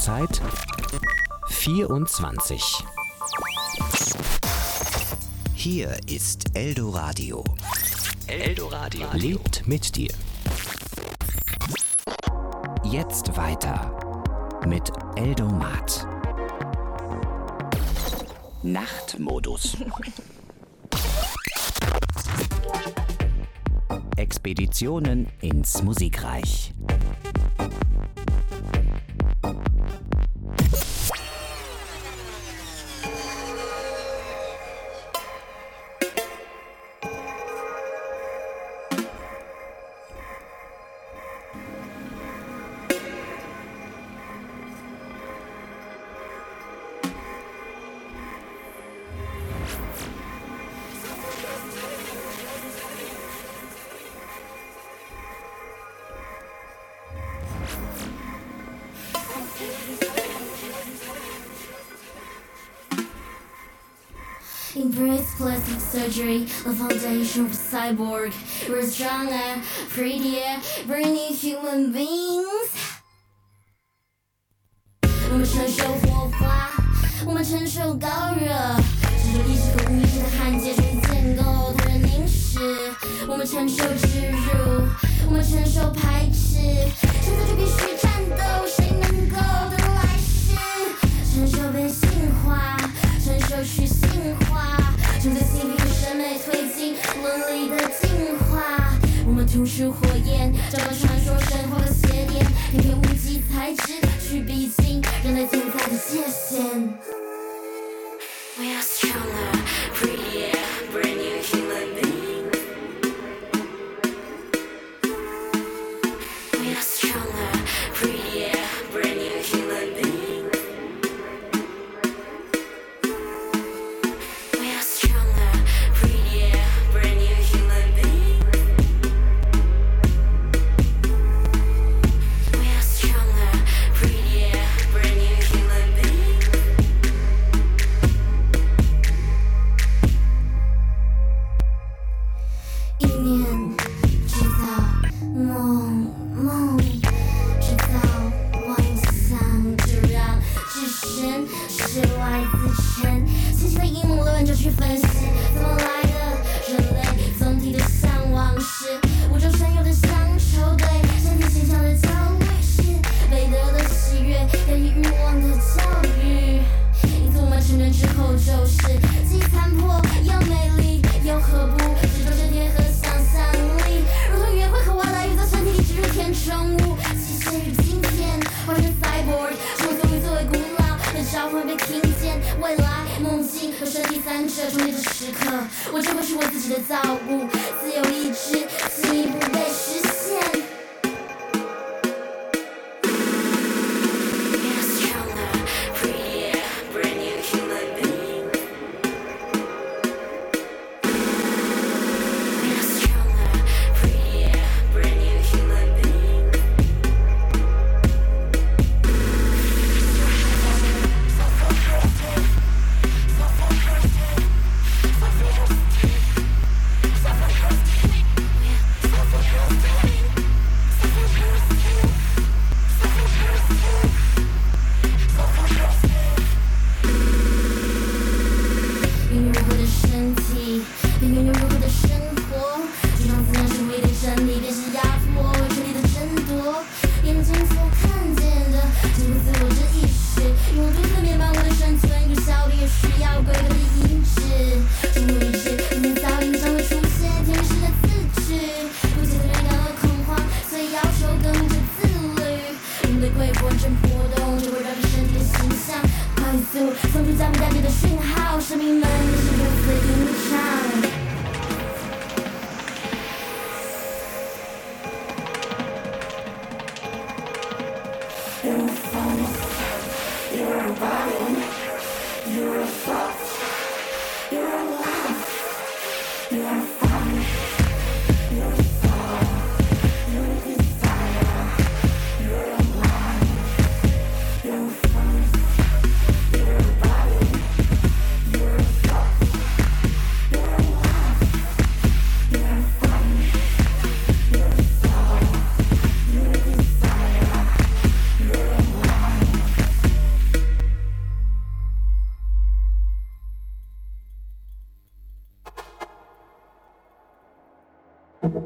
Uhrzeit 24. Hier ist Eldoradio. Eldoradio lebt mit dir. Jetzt weiter mit Eldomat. Nachtmodus. Expeditionen ins Musikreich. Embrace plastic surgery, the foundation of cyborg. We're stronger, prettier, brainy human beings. 我们承受火花，我们承受高热，承受意识和无意识的焊接中建构他人凝视。我们承受植入，我们承受排斥，现在就必须战斗，谁能够得来世？承受被性化，承受去性化，正在性别审美推进伦理的进化。我们吐出火焰，找到传说神话的邪典，偏偏无机材质去逼近人类存在的界限。We are stronger, prettier, brand new human beings. We are stronger, prettier, brand new human beings. We are stronger, prettier, brand new human beings. We are stronger, prettier, brand new human beings. 意念制造梦，梦制造妄想，就让置身事外自沉。细细的阴谋论就去分析，怎么来的人类总体的向往是宇宙深有的乡愁，对身体形象的焦虑是美德的喜悦，压抑欲望的教育。因此我们成人之后就是既残破又美丽，又何不执着着天和想象力，如同约会和外来宇宙身体里植入填充物，机械与今天换成 cyborg， 生活作为古老的召唤被听见，未来梦境和身体三者重叠的时刻，我就会是我自己的造物，自由意志进一步被实现。We are stronger, prettier, brand new human beings. We are stronger, prettier, brand new human beings.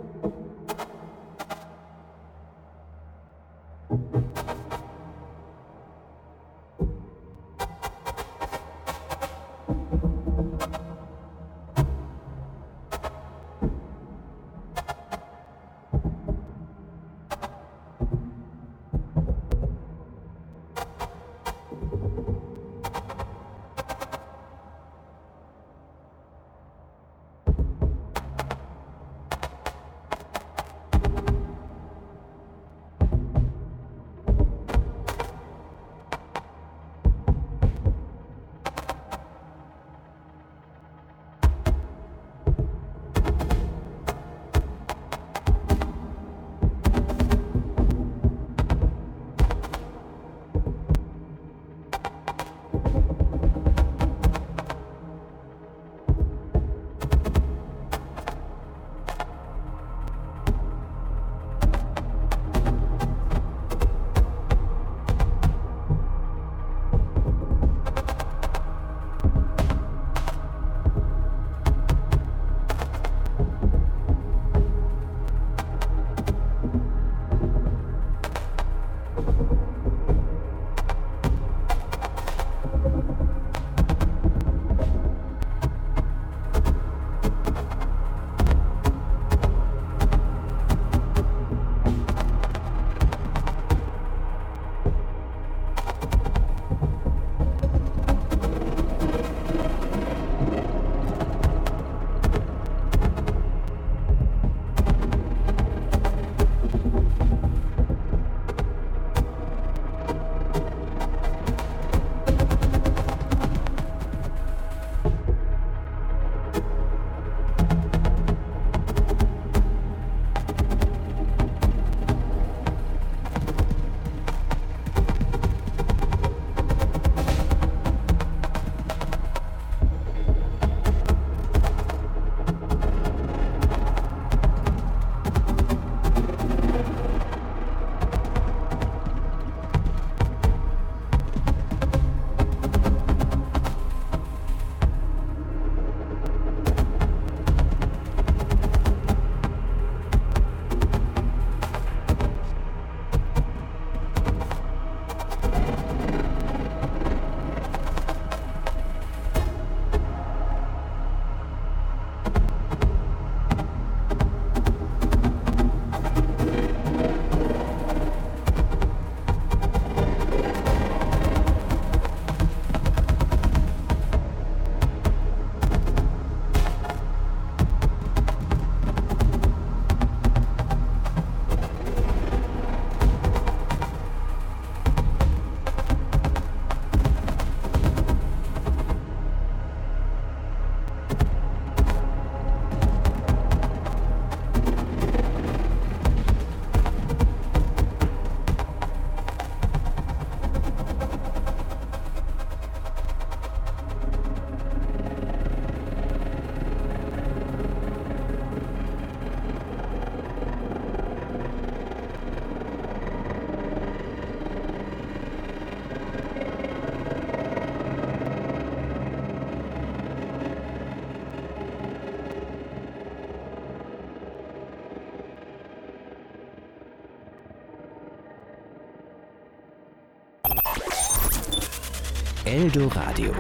Eldoradio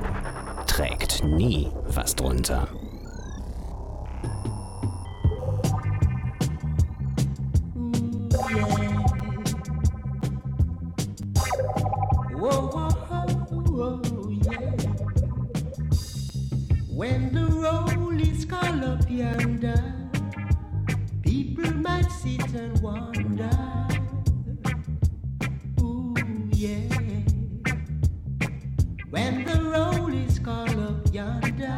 trägt nie was drunter. When the roll is called up yonder, people might sit and wonder. Ooh, yeah. When the roll is called up yonder,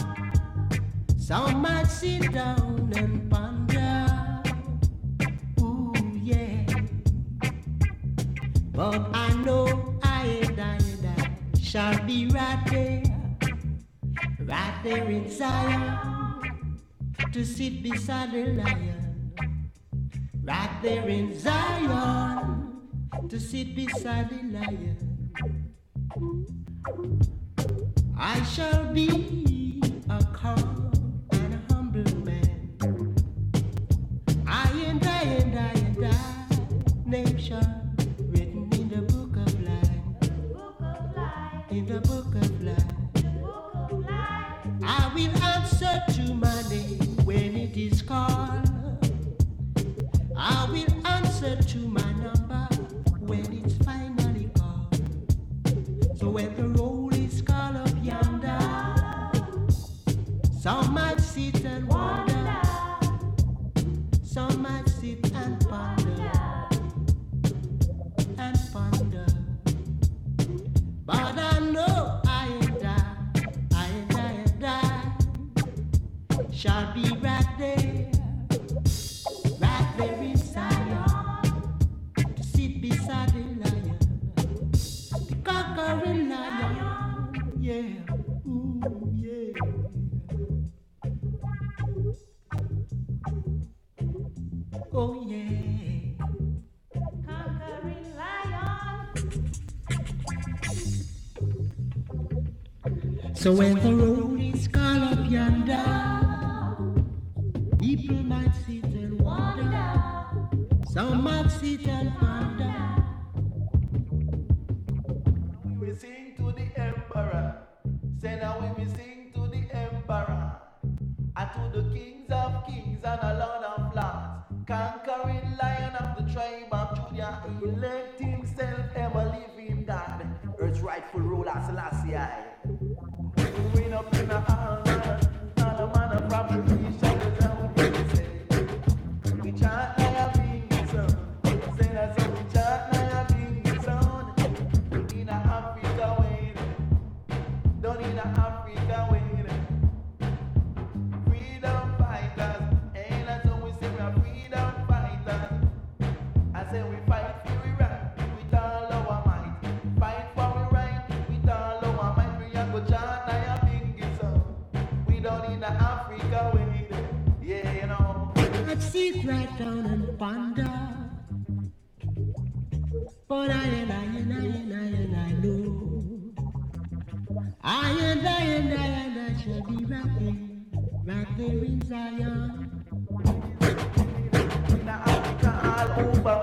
some might sit down and ponder. Ooh, yeah. But I know I shall be right there in Zion, to sit beside the lion. Right there in Zion, to sit beside the lion. I shall be a calm and a humble man. nation written in the book of life. In the book of life. I will answer to my name when it is called. I will answer to my number when it's finally called. So when the roll is called up yonder, some might sit and wonder, some might sit and ponder, but I know I and I shall be right there in Zion, to sit beside the lion, the conquering lion, yeah, ooh, yeah. Oh yeah, conquering lion. So when the road is called up yonder, people might sit and wonder, some might sit and ponder. We sing to the emperor, say now we sing to the emperor, and to the kings of kings and a lord of lords, conquering lion of the tribe of Judah, elect himself ever living God, earth's rightful ruler Selassie I. We win up in a all man of property, shadows and we say, we chant like a big son, say that so we chant like a big son, in a Africa way, don't in a Africa way. Freedom fighters, ain't that so we say we are freedom fighters. I say we fight for we right with all our might, fight for we right with all our might. We are go chant like a big son, we don't in a Africa way, yeah you know. I'd sit right down and ponder, but I know I shall be right there in Zion. In Africa all over,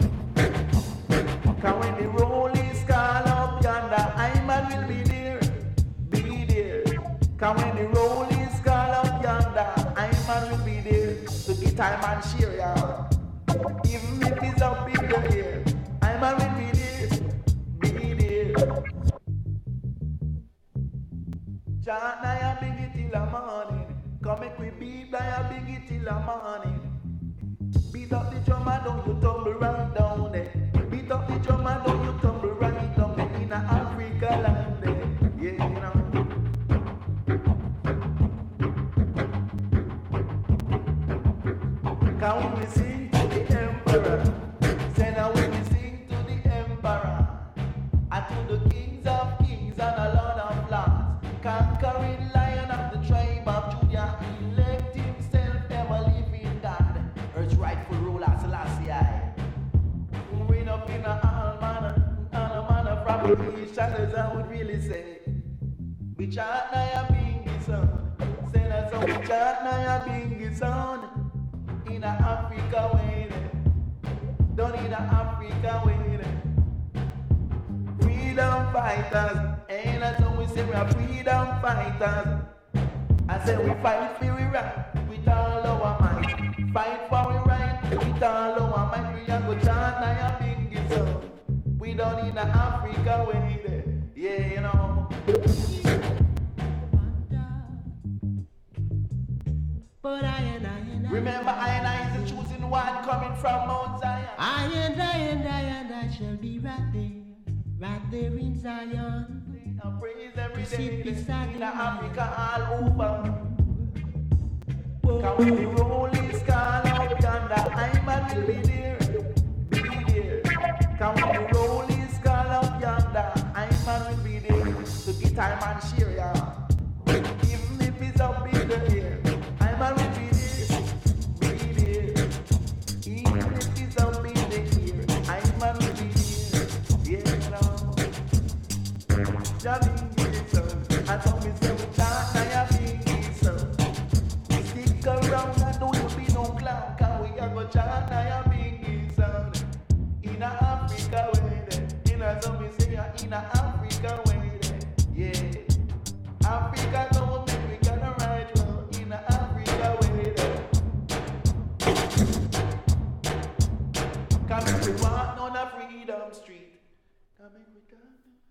cause when the roll is called up yonder, I will be there, cause when the roll is called up yonder, I will be there, to get time and share y'all. Even if it's up in the air, I will be there. Chant now big it till the morning, come make we beat now big it till the morning. Beat up the drum and don't you tumble right down there. Beat up the drum and don't you tumble right down there in a Africa land there. Yeah, you know. Can we sing to the emperor? Say now we sing to the emperor, and to the kings of kings and a lord of lords, conquering lion of the tribe of Judah, elect himself ever living God, earth's rightful ruler Selassie I. Win up in a all manner of property, shadows I would really say. We chant na ya bingi son, say that so we chant na ya bingi son, in a Africa way, don't in a Africa way. Freedom fighters, ain't that so we say we are freedom fighters. I say we fight for we right with all our might, fight for we right with all our might. We are go chant na ya bingi son, we don't in a Africa way, yeah you know. But remember I is the choosing one coming from Mount Zion. I shall be right there in Zion. I praise every To sit day beside in the Africa all over. Whoa. Cause when the roll is called up yonder, I will be there. Cause when the roll is called up yonder, I will be there. To get time and share y'all. Even if it's up in the air, I will be there. Even if it's up in the air, I will be there. Yeah, you know. Jabbing it so, I told me so we chant I bing so. Stick around and don't you be no clown, cause we are go chant I bing so. Africa, in a Africa way there. Yeah. Africa don't make we gonna ride well in a Africa way there. Come if we walk on a freedom street. Come if we come.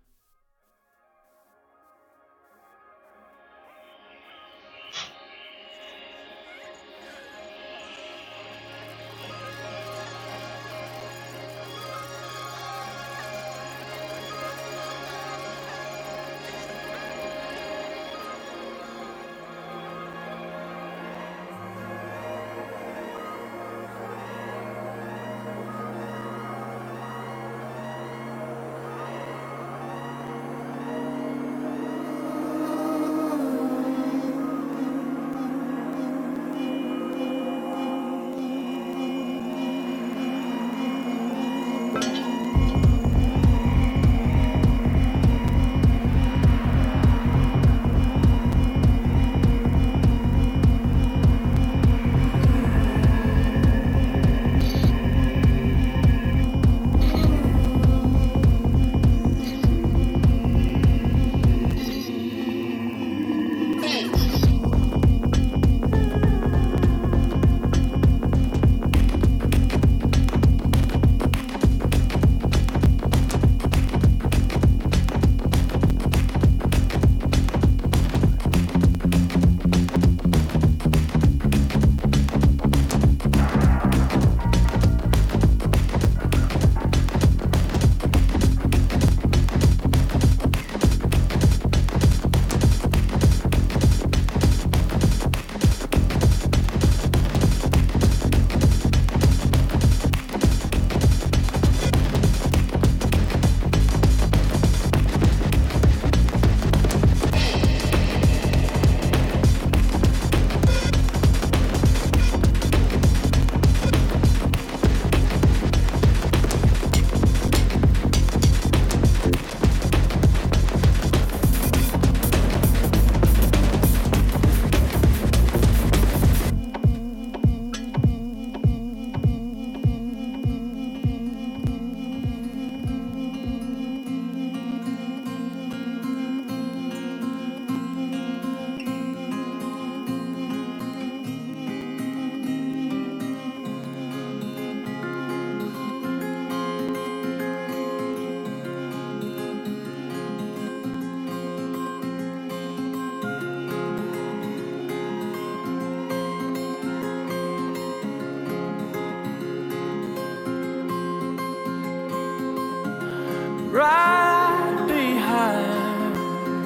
Right behind,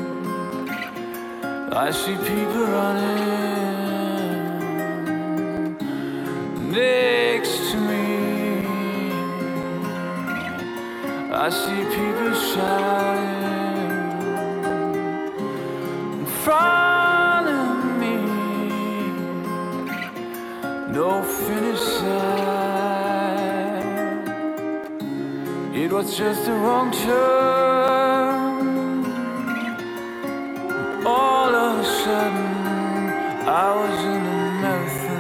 I see people running next to me. I see people shouting in front of me. No finish line. It was just the wrong turn. All of a sudden, I was in a marathon.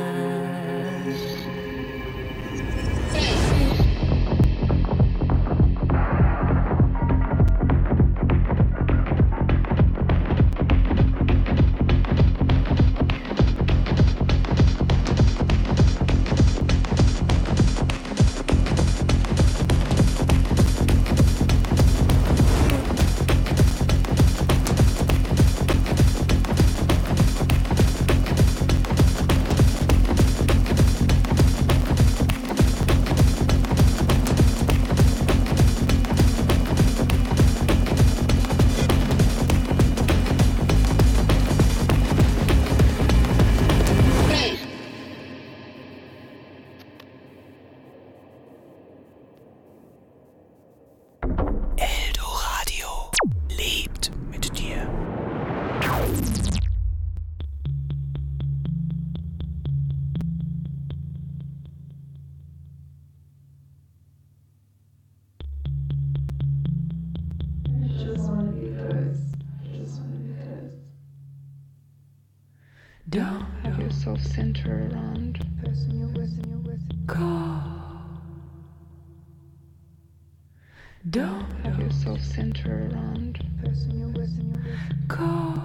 Don't have yourself center around the person you're with. Call. Don't have yourself center around the person you're with. Go.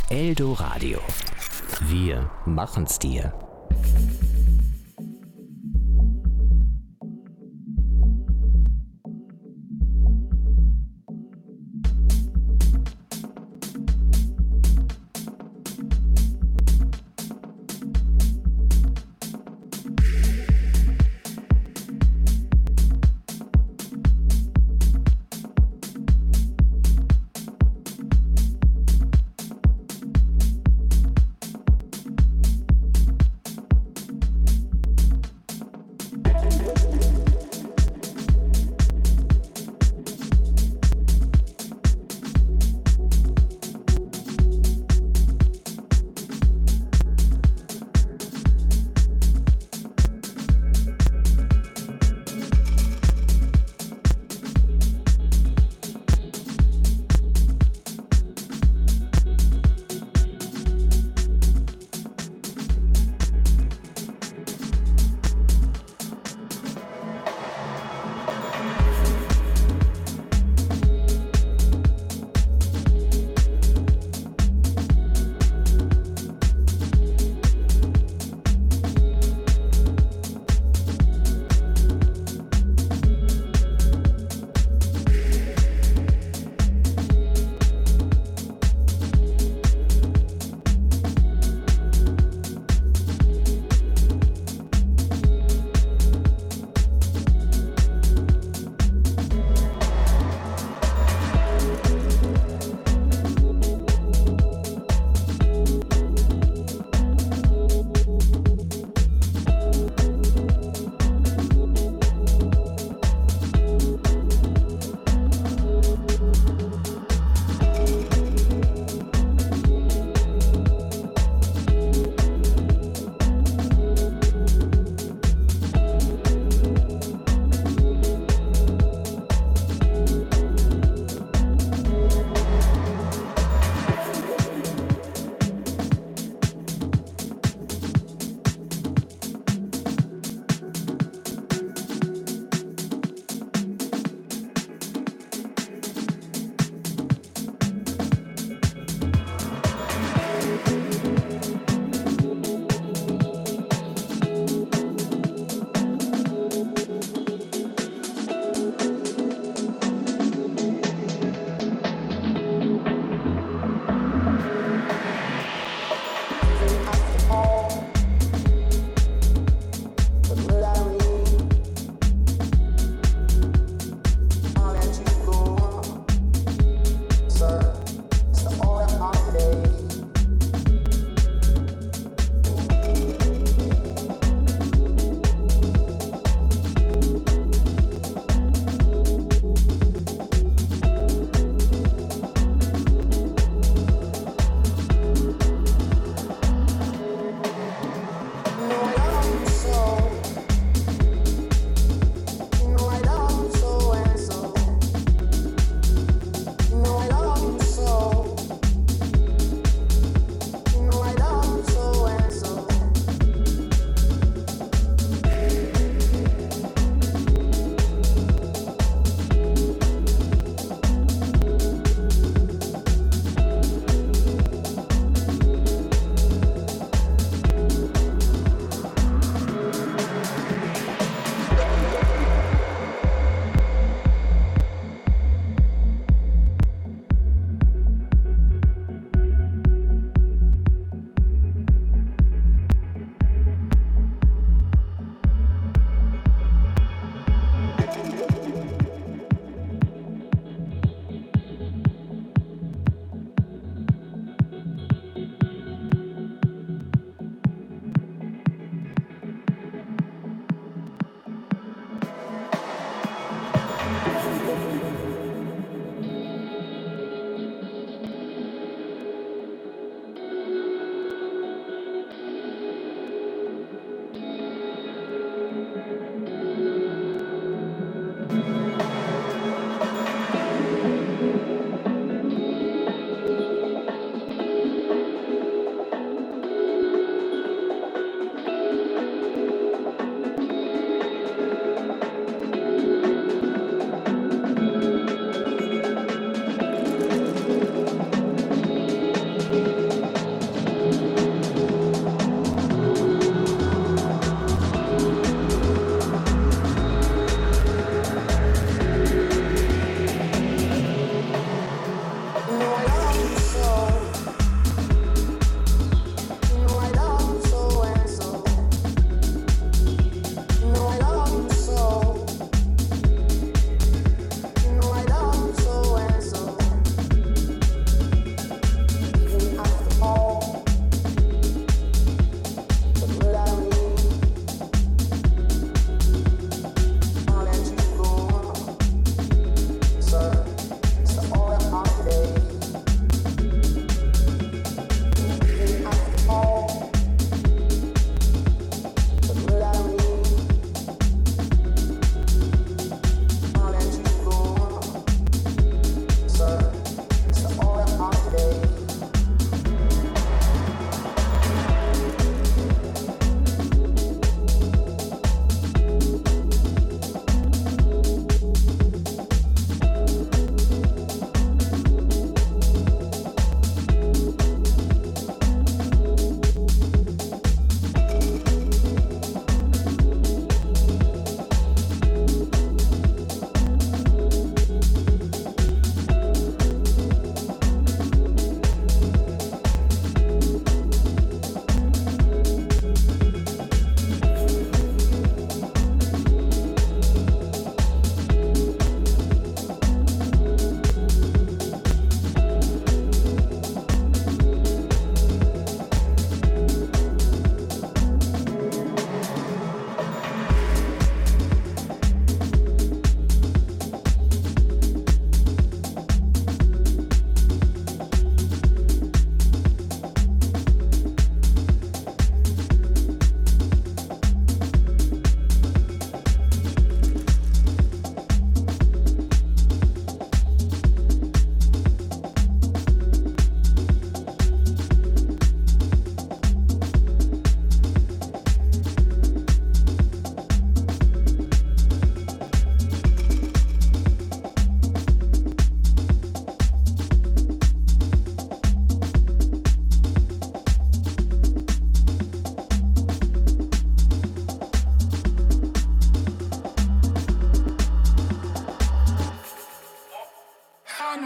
Eldoradio. Wir machen's dir.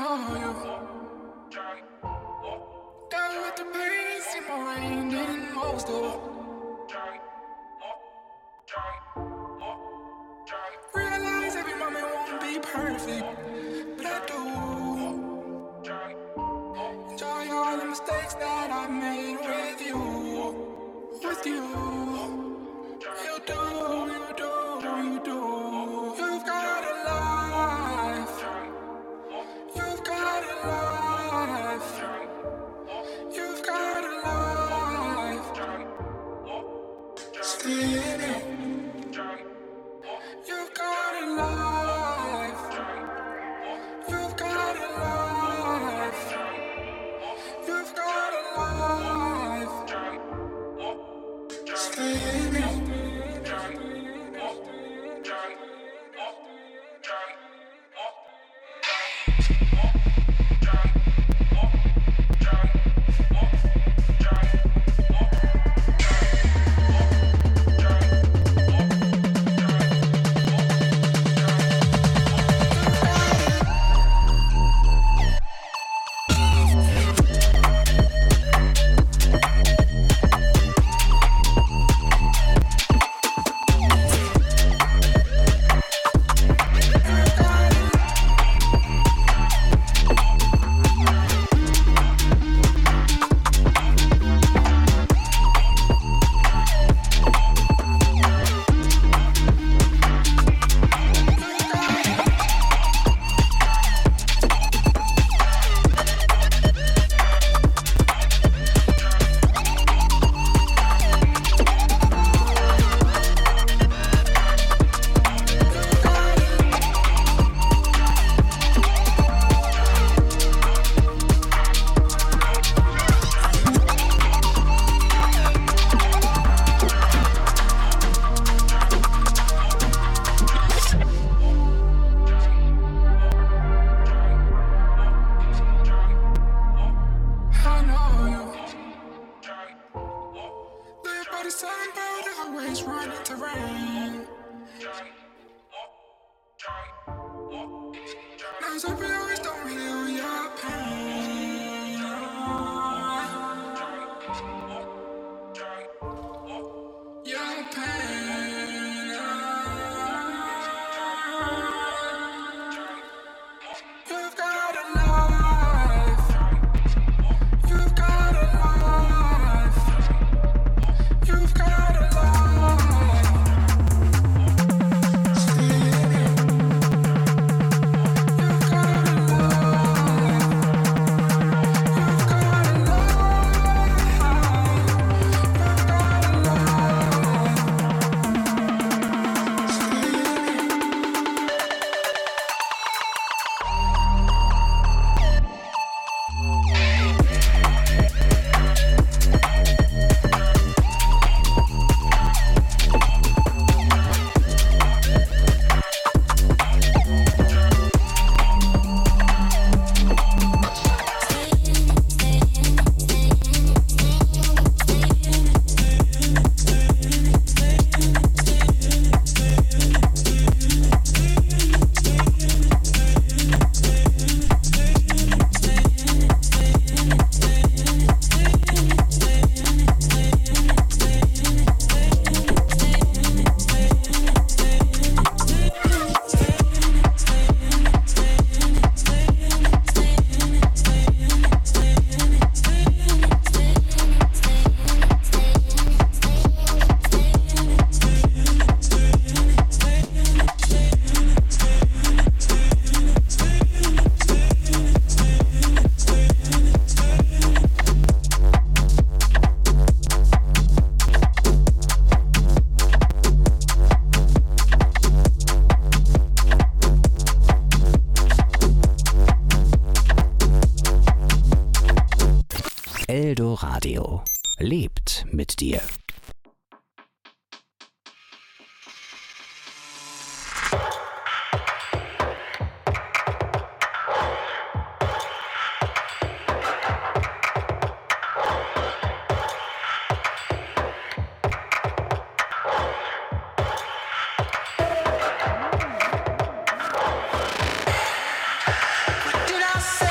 know you. Down with the pains in my rain, didn't most of. Realize every moment won't be perfect, but I do. Enjoy all the mistakes that I made with you. With you. You do, you do, you do. You've got a life. You've got a life. You've got a life. Stay in it. You've got a life. You've got a life. You've got a life. Stay in it. Eldoradio lebt mit dir. Did I say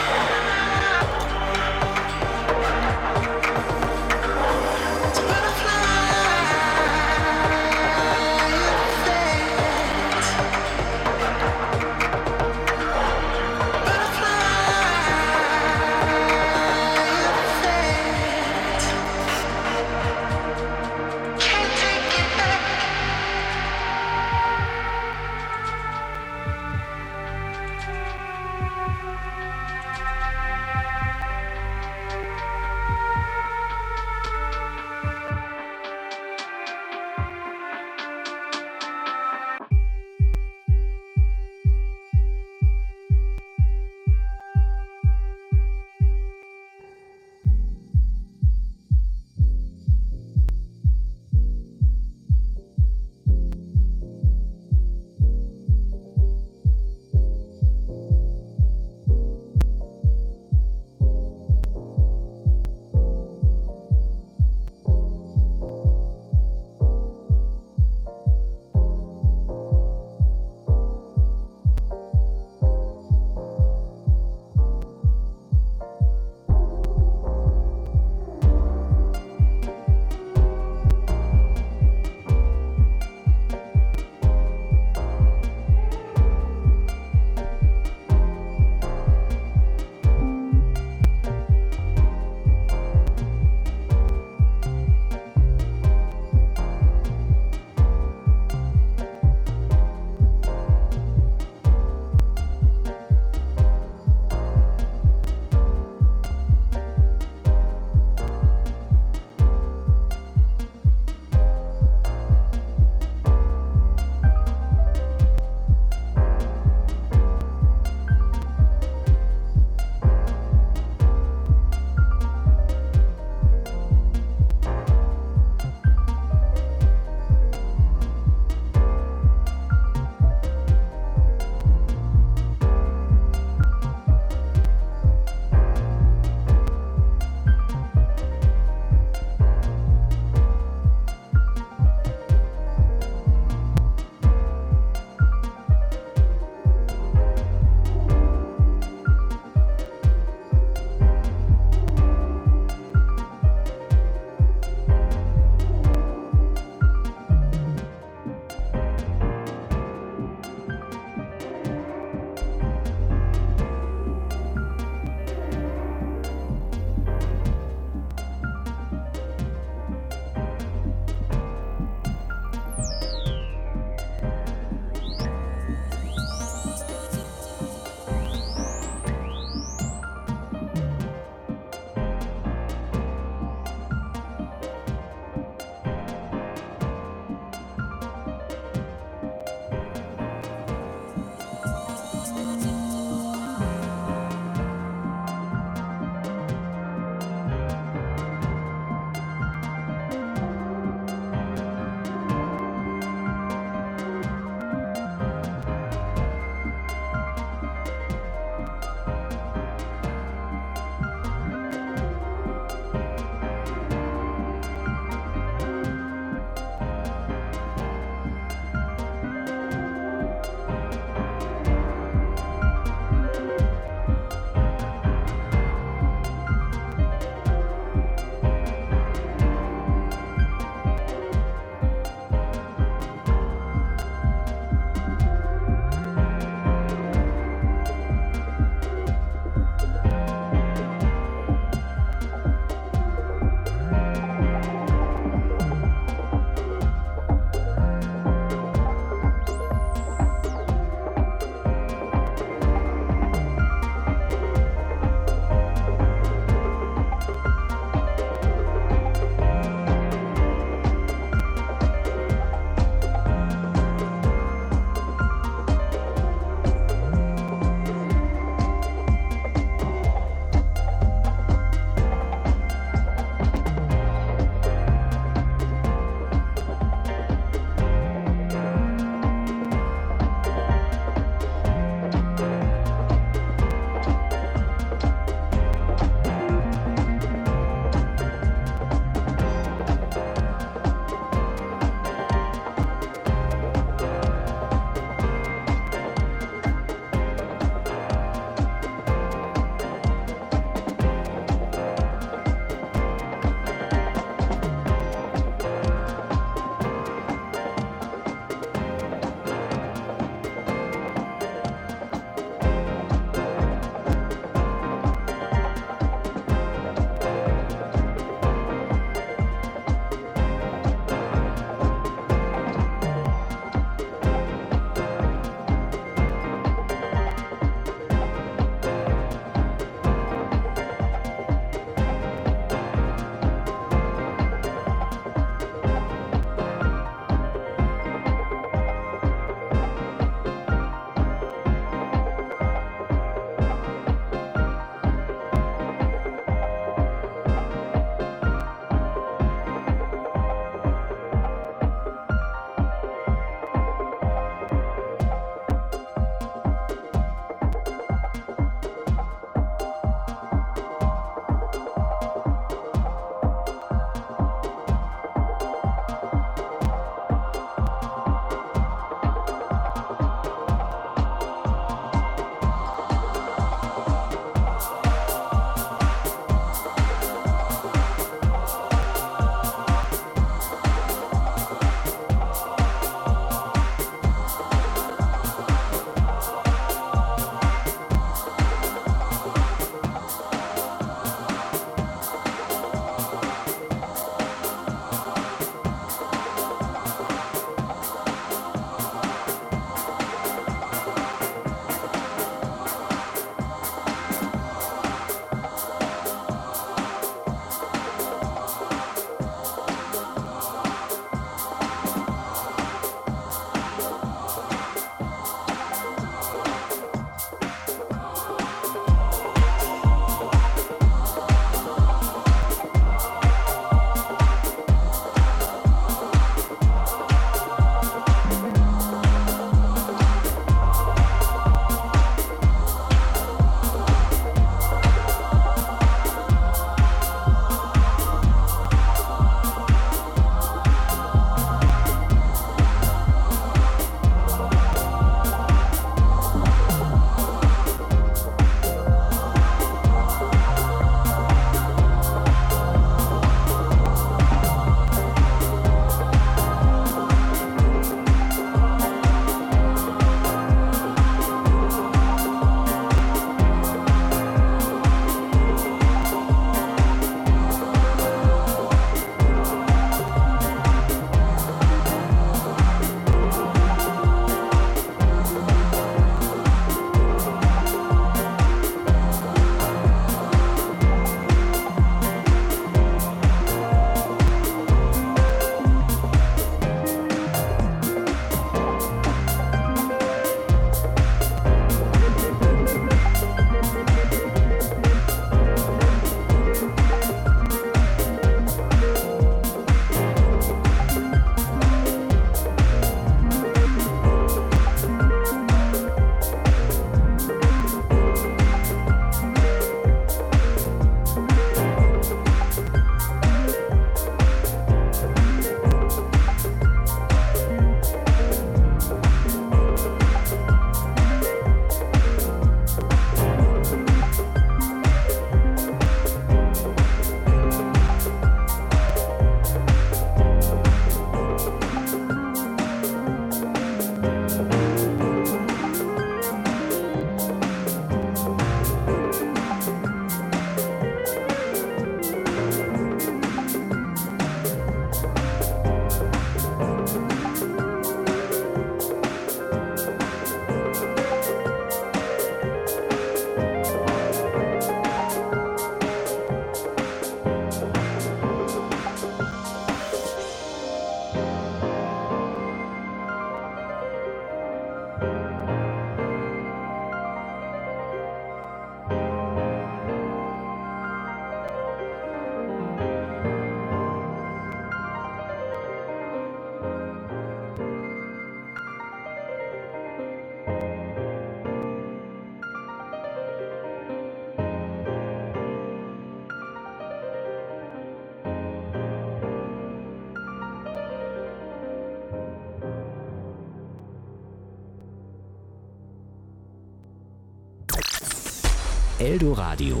Eldoradio.